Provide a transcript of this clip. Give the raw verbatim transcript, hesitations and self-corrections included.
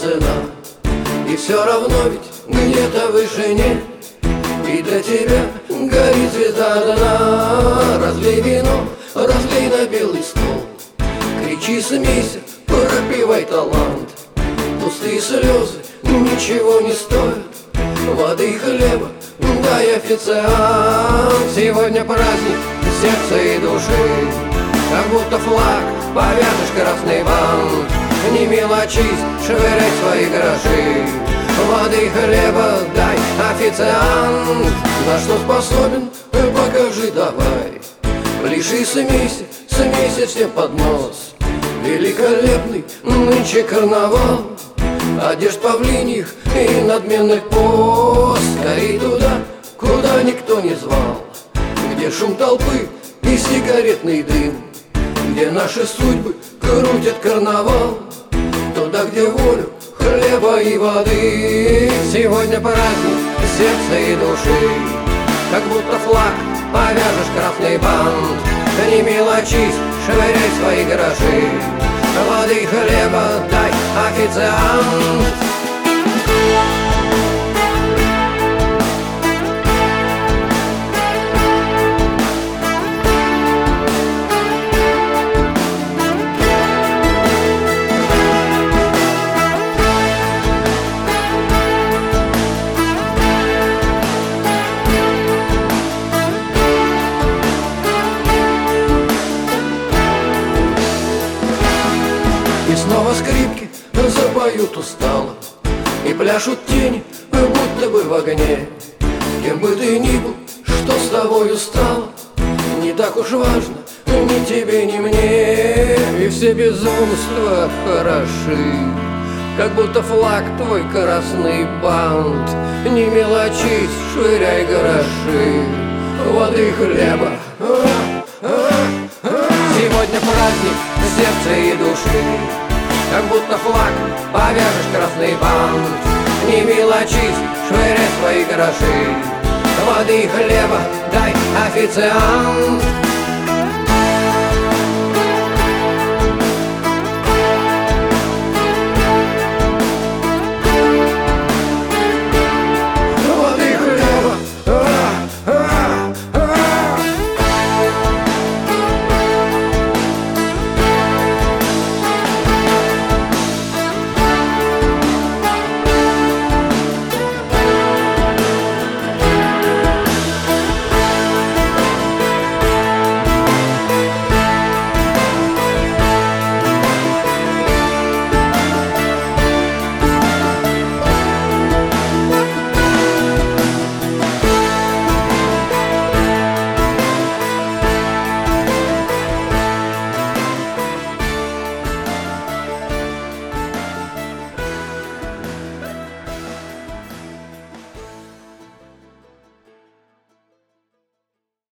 цена. И все равно ведь где-то в вышине и для тебя горит звезда одна. Разлей вино, разлей на белый стол, кричи, смейся, пропивай талант. Пустые слезы ничего не стоят, воды и хлеба дай, официант. Сегодня праздник сердца и души, как будто флаг повяжешь красный бант. Не мелочись, швыряй свои гроши, воды и хлеба дай, официант. На что способен, покажи давай, пляши, смейся, смейся всем под нос. Великолепный нынче карнавал, одежд павлиньих и надменных поз. Скорей туда, куда никто не звал, где шум толпы и сигаретный дым, где наши судьбы крутят карнавал, туда, где волю, хлеба и воды. Сегодня праздник сердца и души, как будто флаг повяжешь красный бант. Не мелочись, швыряй свои гроши, воды и хлеба дай, официант. И снова скрипки запоют устало, и пляшут тени, будто бы в огне. Кем бы ты ни был, что с тобою стало, не так уж важно ни тебе, ни мне. И все безумства хороши, как будто флаг твой красный бант. Не мелочись, швыряй гроши, воды и хлеба. Сегодня праздник сердца и души, как будто флаг повяжешь красный бант. Не мелочись, швыряй свои гроши, воды и хлеба дай, официант.